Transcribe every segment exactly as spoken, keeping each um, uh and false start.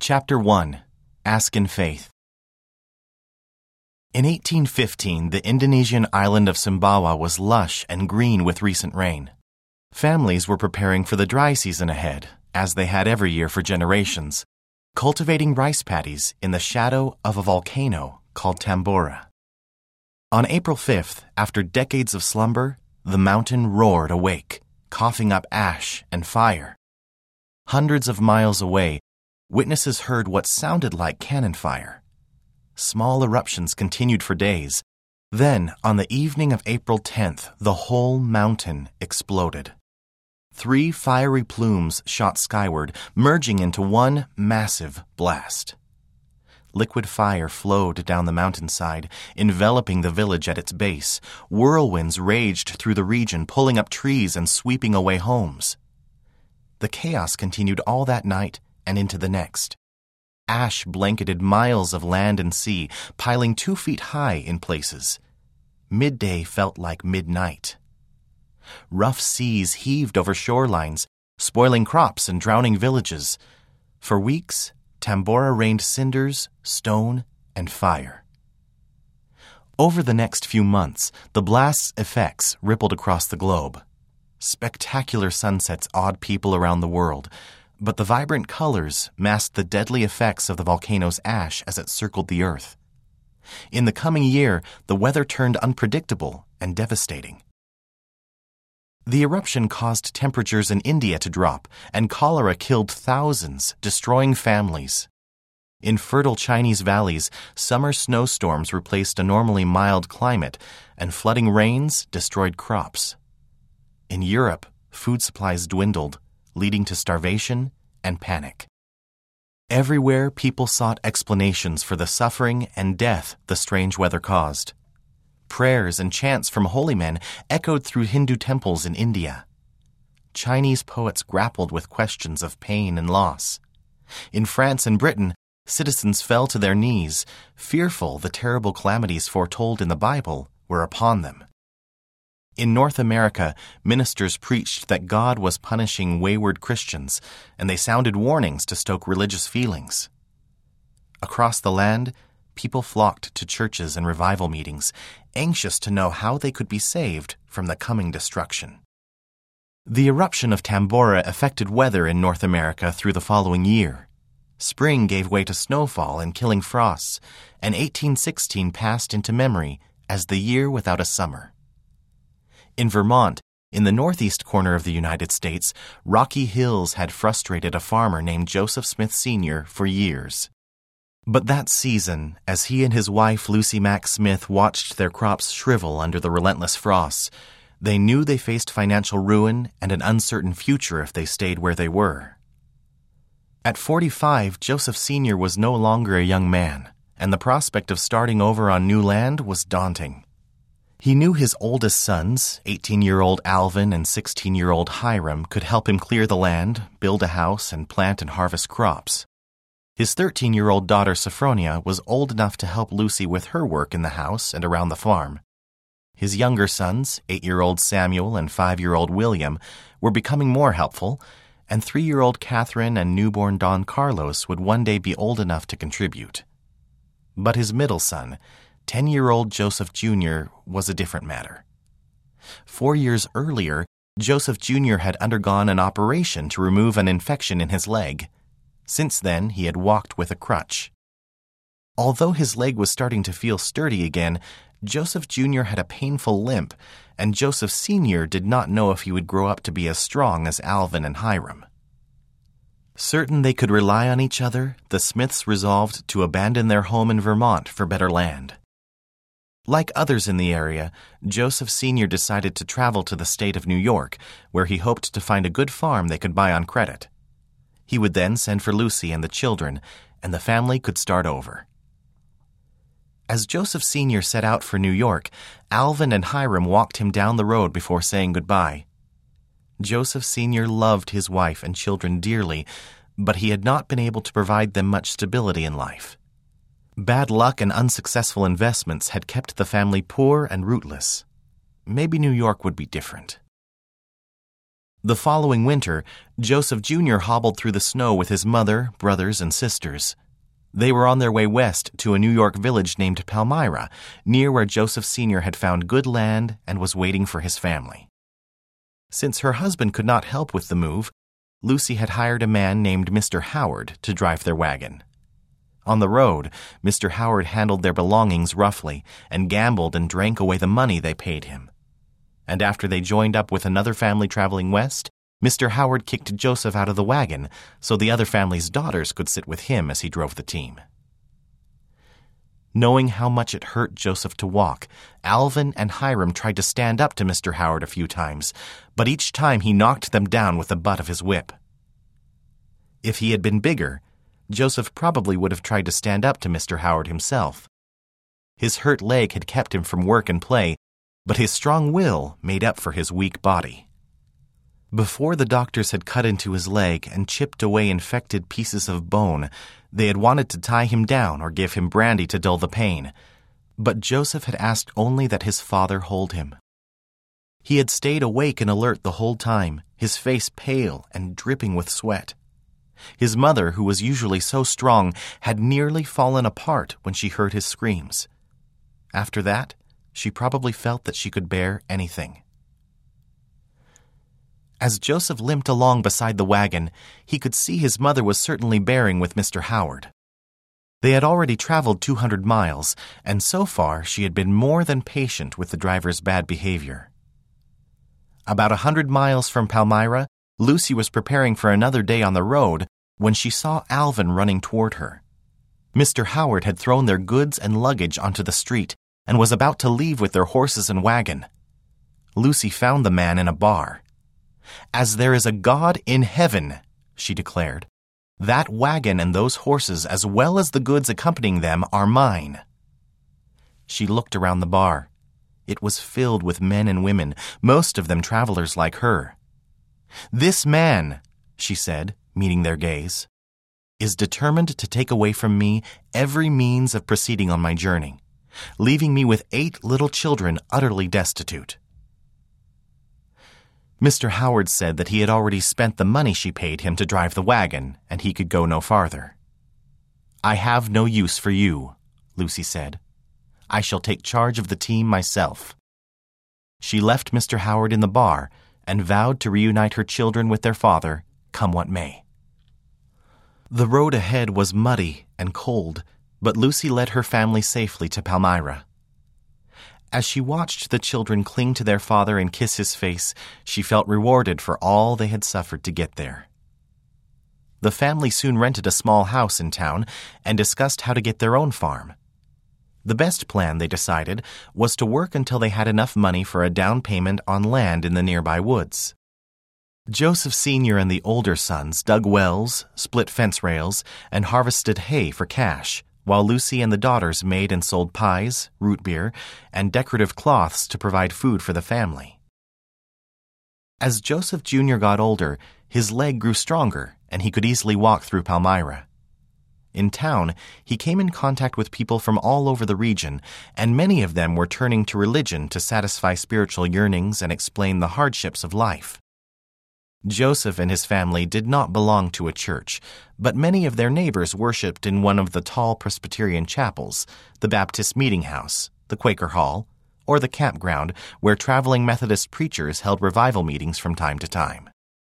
Chapter one. Ask in Faith. In eighteen fifteen, the Indonesian island of Sumbawa was lush and green with recent rain. Families were preparing for the dry season ahead, as they had every year for generations, cultivating rice paddies in the shadow of a volcano called Tambora. On April fifth, after decades of slumber, the mountain roared awake, coughing up ash and fire. Hundreds of miles away, witnesses heard what sounded like cannon fire. Small eruptions continued for days. Then, on the evening of April tenth, the whole mountain exploded. Three fiery plumes shot skyward, merging into one massive blast. Liquid fire flowed down the mountainside, enveloping the village at its base. Whirlwinds raged through the region, pulling up trees and sweeping away homes. The chaos continued all that night and into the next. Ash blanketed miles of land and sea, piling two feet high in places. Midday felt like midnight. Rough seas heaved over shorelines, spoiling crops and drowning villages. For weeks, Tambora rained cinders, stone, and fire. Over the next few months, the blast's effects rippled across the globe. Spectacular sunsets awed people around the world, but the vibrant colors masked the deadly effects of the volcano's ash as it circled the earth. In the coming year, the weather turned unpredictable and devastating. The eruption caused temperatures in India to drop, and cholera killed thousands, destroying families. In fertile Chinese valleys, summer snowstorms replaced a normally mild climate, and flooding rains destroyed crops. In Europe, food supplies dwindled, leading to starvation and panic. Everywhere, people sought explanations for the suffering and death the strange weather caused. Prayers and chants from holy men echoed through Hindu temples in India. Chinese poets grappled with questions of pain and loss. In France and Britain, citizens fell to their knees, fearful the terrible calamities foretold in the Bible were upon them. In North America, ministers preached that God was punishing wayward Christians, and they sounded warnings to stoke religious feelings. Across the land, people flocked to churches and revival meetings, anxious to know how they could be saved from the coming destruction. The eruption of Tambora affected weather in North America through the following year. Spring gave way to snowfall and killing frosts, and eighteen sixteen passed into memory as the year without a summer. In Vermont, in the northeast corner of the United States, rocky hills had frustrated a farmer named Joseph Smith Senior for years. But that season, as he and his wife Lucy Mack Smith watched their crops shrivel under the relentless frosts, they knew they faced financial ruin and an uncertain future if they stayed where they were. At forty-five, Joseph Senior was no longer a young man, and the prospect of starting over on new land was daunting. He knew his oldest sons, eighteen-year-old Alvin and sixteen-year-old Hiram, could help him clear the land, build a house, and plant and harvest crops. His thirteen-year-old daughter Sophronia was old enough to help Lucy with her work in the house and around the farm. His younger sons, eight-year-old Samuel and five-year-old William, were becoming more helpful, and three-year-old Catherine and newborn Don Carlos would one day be old enough to contribute. But his middle son, ten-year-old Joseph Junior, was a different matter. Four years earlier, Joseph Junior had undergone an operation to remove an infection in his leg. Since then, he had walked with a crutch. Although his leg was starting to feel sturdy again, Joseph Junior had a painful limp, and Joseph Senior did not know if he would grow up to be as strong as Alvin and Hiram. Certain they could rely on each other, the Smiths resolved to abandon their home in Vermont for better land. Like others in the area, Joseph Senior decided to travel to the state of New York, where he hoped to find a good farm they could buy on credit. He would then send for Lucy and the children, and the family could start over. As Joseph Senior set out for New York, Alvin and Hiram walked him down the road before saying goodbye. Joseph Senior loved his wife and children dearly, but he had not been able to provide them much stability in life. Bad luck and unsuccessful investments had kept the family poor and rootless. Maybe New York would be different. The following winter, Joseph Junior hobbled through the snow with his mother, brothers, and sisters. They were on their way west to a New York village named Palmyra, near where Joseph Senior had found good land and was waiting for his family. Since her husband could not help with the move, Lucy had hired a man named Mister Howard to drive their wagon. On the road, Mister Howard handled their belongings roughly and gambled and drank away the money they paid him. And after they joined up with another family traveling west, Mister Howard kicked Joseph out of the wagon so the other family's daughters could sit with him as he drove the team. Knowing how much it hurt Joseph to walk, Alvin and Hiram tried to stand up to Mister Howard a few times, but each time he knocked them down with the butt of his whip. If he had been bigger, Joseph probably would have tried to stand up to Mister Howard himself. His hurt leg had kept him from work and play, but his strong will made up for his weak body. Before the doctors had cut into his leg and chipped away infected pieces of bone, they had wanted to tie him down or give him brandy to dull the pain. But Joseph had asked only that his father hold him. He had stayed awake and alert the whole time, his face pale and dripping with sweat. His mother, who was usually so strong, had nearly fallen apart when she heard his screams. After that, she probably felt that she could bear anything. As Joseph limped along beside the wagon, he could see his mother was certainly bearing with Mister Howard. They had already traveled two hundred miles, and so far she had been more than patient with the driver's bad behavior. About a hundred miles from Palmyra, Lucy was preparing for another day on the road when she saw Alvin running toward her. Mister Howard had thrown their goods and luggage onto the street and was about to leave with their horses and wagon. Lucy found the man in a bar. "As there is a God in heaven," she declared, "that wagon and those horses, as well as the goods accompanying them, are mine." She looked around the bar. It was filled with men and women, most of them travelers like her. "This man," she said, meeting their gaze, "is determined to take away from me every means of proceeding on my journey, leaving me with eight little children utterly destitute." Mister Howard said that he had already spent the money she paid him to drive the wagon, and he could go no farther. "I have no use for you," Lucy said. "I shall take charge of the team myself." She left Mister Howard in the bar and vowed to reunite her children with their father, come what may. The road ahead was muddy and cold, but Lucy led her family safely to Palmyra. As she watched the children cling to their father and kiss his face, she felt rewarded for all they had suffered to get there. The family soon rented a small house in town and discussed how to get their own farm. The best plan, they decided, was to work until they had enough money for a down payment on land in the nearby woods. Joseph Senior and the older sons dug wells, split fence rails, and harvested hay for cash, while Lucy and the daughters made and sold pies, root beer, and decorative cloths to provide food for the family. As Joseph Junior got older, his leg grew stronger, and he could easily walk through Palmyra. In town, he came in contact with people from all over the region, and many of them were turning to religion to satisfy spiritual yearnings and explain the hardships of life. Joseph and his family did not belong to a church, but many of their neighbors worshipped in one of the tall Presbyterian chapels, the Baptist Meeting House, the Quaker Hall, or the campground where traveling Methodist preachers held revival meetings from time to time.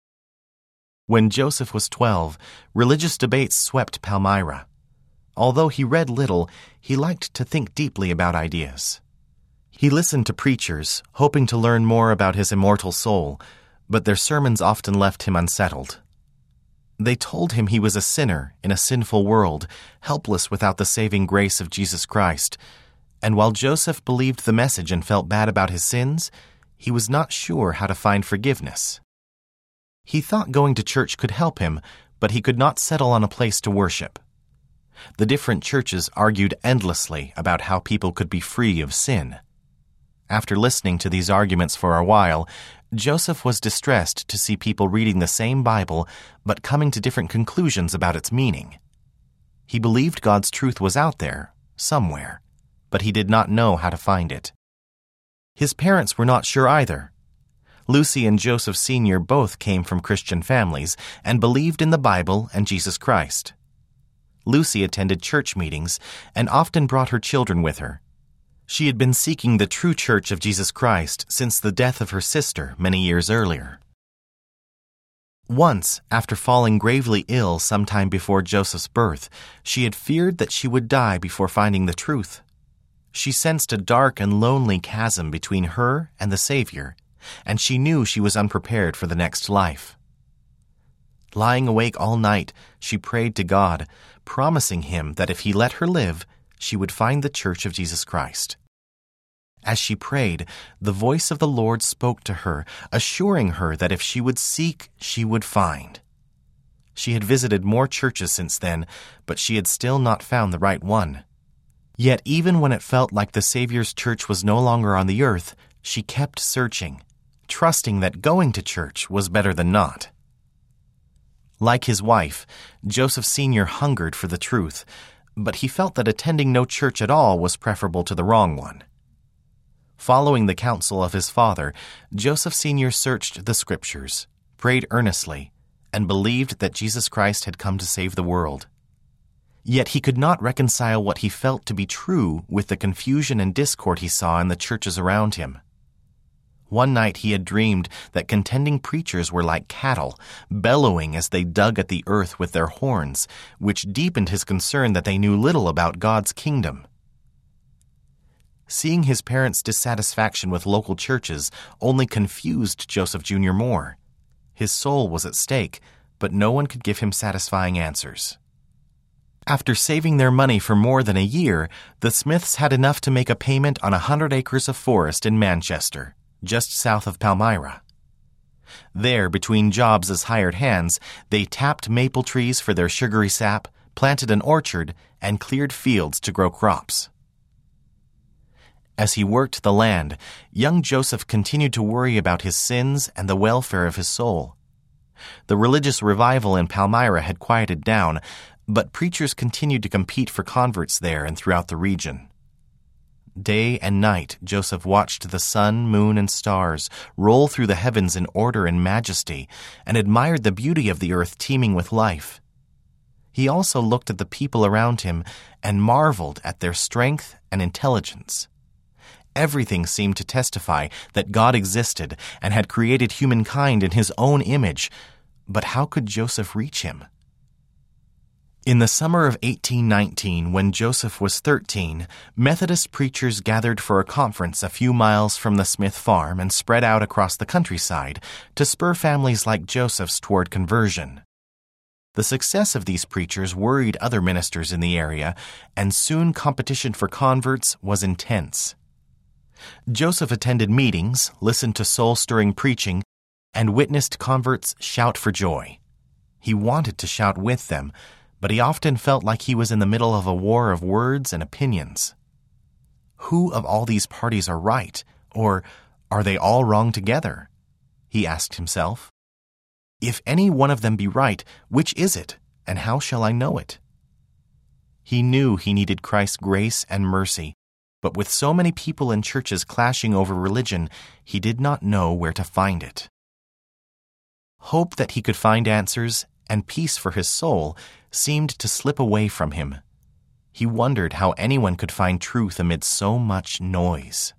When Joseph was twelve, religious debates swept Palmyra. Although he read little, he liked to think deeply about ideas. He listened to preachers, hoping to learn more about his immortal soul, but their sermons often left him unsettled. They told him he was a sinner in a sinful world, helpless without the saving grace of Jesus Christ, and while Joseph believed the message and felt bad about his sins, he was not sure how to find forgiveness. He thought going to church could help him, but he could not settle on a place to worship. The different churches argued endlessly about how people could be free of sin. After listening to these arguments for a while, Joseph was distressed to see people reading the same Bible but coming to different conclusions about its meaning. He believed God's truth was out there, somewhere, but he did not know how to find it. His parents were not sure either. Lucy and Joseph Senior both came from Christian families and believed in the Bible and Jesus Christ. Lucy attended church meetings and often brought her children with her. She had been seeking the true Church of Jesus Christ since the death of her sister many years earlier. Once, after falling gravely ill sometime before Joseph's birth, she had feared that she would die before finding the truth. She sensed a dark and lonely chasm between her and the Savior, and she knew she was unprepared for the next life. Lying awake all night, she prayed to God, promising Him that if He let her live, she would find the Church of Jesus Christ. As she prayed, the voice of the Lord spoke to her, assuring her that if she would seek, she would find. She had visited more churches since then, but she had still not found the right one. Yet even when it felt like the Savior's church was no longer on the earth, she kept searching, trusting that going to church was better than not. Like his wife, Joseph Senior hungered for the truth, but he felt that attending no church at all was preferable to the wrong one. Following the counsel of his father, Joseph Senior searched the Scriptures, prayed earnestly, and believed that Jesus Christ had come to save the world. Yet he could not reconcile what he felt to be true with the confusion and discord he saw in the churches around him. One night he had dreamed that contending preachers were like cattle, bellowing as they dug at the earth with their horns, which deepened his concern that they knew little about God's kingdom. Seeing his parents' dissatisfaction with local churches only confused Joseph Junior more. His soul was at stake, but no one could give him satisfying answers. After saving their money for more than a year, the Smiths had enough to make a payment on a hundred acres of forest in Manchester, just south of Palmyra. There, between jobs as hired hands, they tapped maple trees for their sugary sap, planted an orchard, and cleared fields to grow crops. As he worked the land, young Joseph continued to worry about his sins and the welfare of his soul. The religious revival in Palmyra had quieted down, but preachers continued to compete for converts there and throughout the region. Day and night, Joseph watched the sun, moon, and stars roll through the heavens in order and majesty, and admired the beauty of the earth teeming with life. He also looked at the people around him and marveled at their strength and intelligence. Everything seemed to testify that God existed and had created humankind in His own image, but how could Joseph reach Him? In the summer of eighteen nineteen, when Joseph was thirteen, Methodist preachers gathered for a conference a few miles from the Smith farm and spread out across the countryside to spur families like Joseph's toward conversion. The success of these preachers worried other ministers in the area, and soon competition for converts was intense. Joseph attended meetings, listened to soul-stirring preaching, and witnessed converts shout for joy. He wanted to shout with them, but he often felt like he was in the middle of a war of words and opinions. Who of all these parties are right, or are they all wrong together? He asked himself. If any one of them be right, which is it, and how shall I know it? He knew he needed Christ's grace and mercy, but with so many people and churches clashing over religion, he did not know where to find it. Hope that he could find answers and peace for his soul seemed to slip away from him. He wondered how anyone could find truth amid so much noise.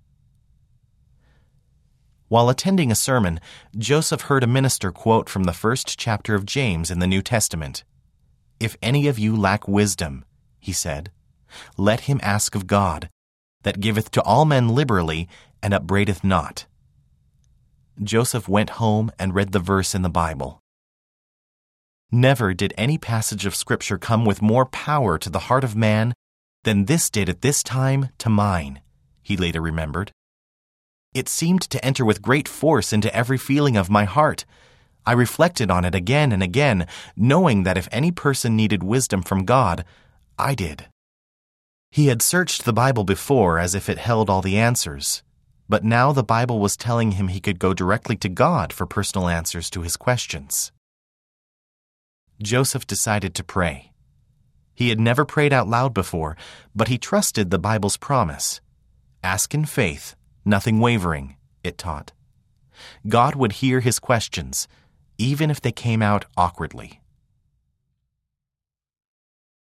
While attending a sermon, Joseph heard a minister quote from the first chapter of James in the New Testament. "If any of you lack wisdom," he said, "let him ask of God, that giveth to all men liberally, and upbraideth not." Joseph went home and read the verse in the Bible. Never did any passage of Scripture come with more power to the heart of man than this did at this time to mine, he later remembered. It seemed to enter with great force into every feeling of my heart. I reflected on it again and again, knowing that if any person needed wisdom from God, I did. He had searched the Bible before as if it held all the answers, but now the Bible was telling him he could go directly to God for personal answers to his questions. Joseph decided to pray. He had never prayed out loud before, but he trusted the Bible's promise. Ask in faith, nothing wavering, it taught. God would hear his questions, even if they came out awkwardly.